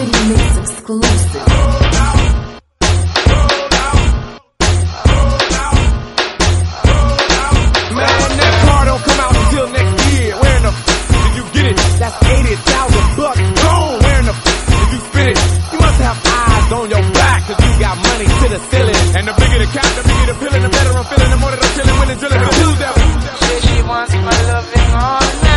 City Mix exclusive. Man, that car don't come out until next year. Where in the did you get it? That's $80,000. Gone. Where in the did you spend it? You must have eyes on your back, cause you got money to the ceiling. And the bigger the count, the bigger the feeling, the better I'm feeling, the more that I'm chilling, winning, drilling. Cause who's that? She wants my loving all night.